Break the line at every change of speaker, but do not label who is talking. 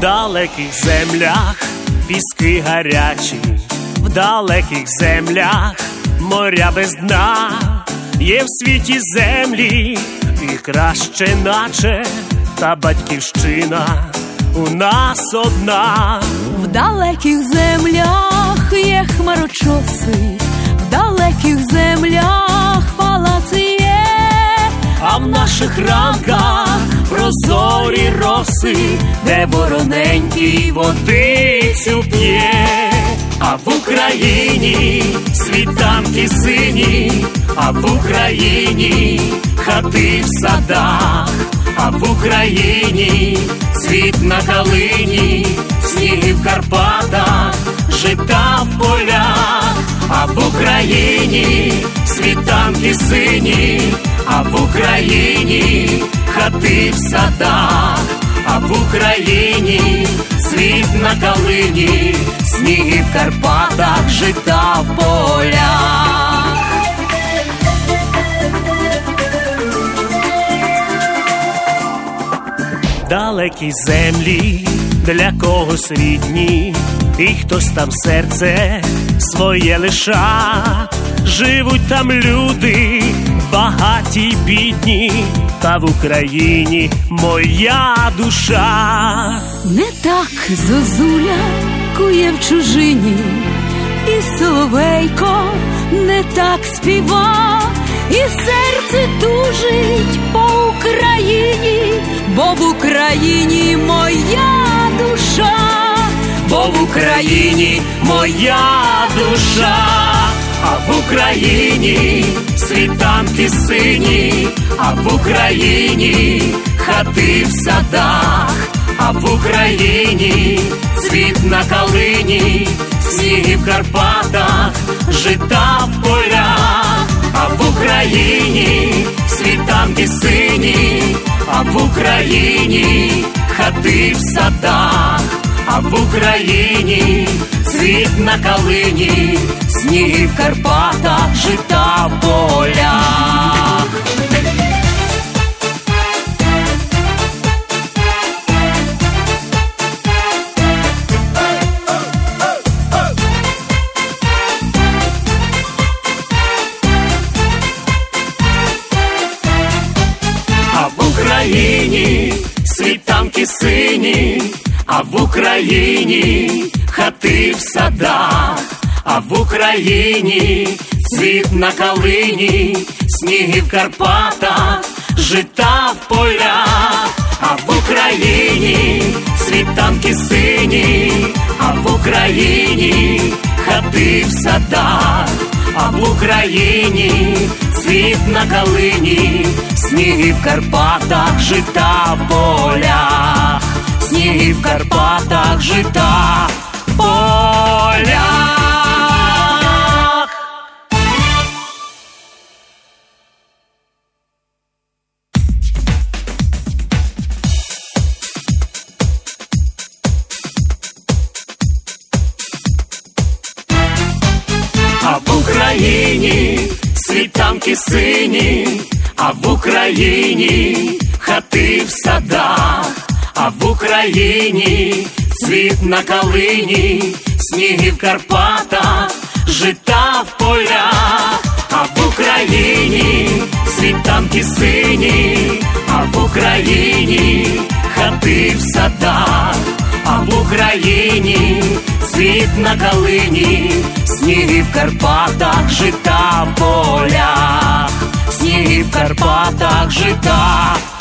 далеких землях піски гарячі, в далеких землях моря без дна. Є в світі землі і краще наче, та батьківщина у нас одна.
В далеких землях є хмарочоси, в далеких землях палаци є,
а в наших ранках прозорі роси, де вороненький водицю п'є. А в Україні світанки сині, а в Україні хати в садах, а в Україні цвіт на калині, сніги в Карпатах, жита в полях. А в Україні світанки сині, а в Україні хати в садах, а в Україні цвіт на калині, сніги в Карпатах, жита в полях. Далекі землі для когось рідні, і хтось там серце своє лиша. Живуть там люди багаті й бідні, та в Україні моя душа.
Не так зозуля кує в чужині, і соловейко не так співа, і серце тужить по Україні, бо в Україні моя душа,
бо в Україні моя душа. А в Україні світанки сині, а в Україні хати в садах, а в Україні цвіт на калині, сніги в Карпатах, жита в полях. А в Україні світанки сині, а в Україні хати в садах, а в Україні цвіт на калині, сніги в Карпатах, жита в полях. А в Україні світанки сині, а в Україні хати в садах, а в Україні цвіт на калині, сніги в Карпатах, жита в полях. А в Україні світанки сині, а в Україні хати в садах, а в Україні цвіт на калині, сніги в Карпатах, жита в полях, сніги в Карпатах, жита в полях. А в Україні світанки сині, а в Україні хати в садах, а в Україні цвіт на калині, сніги в Карпатах, жита в полях. А в Україні світанки сині, а в Україні хати в садах, а в Україні цвіт на калині, сніги в Карпатах, жита в полях, сніги в Карпатах, жита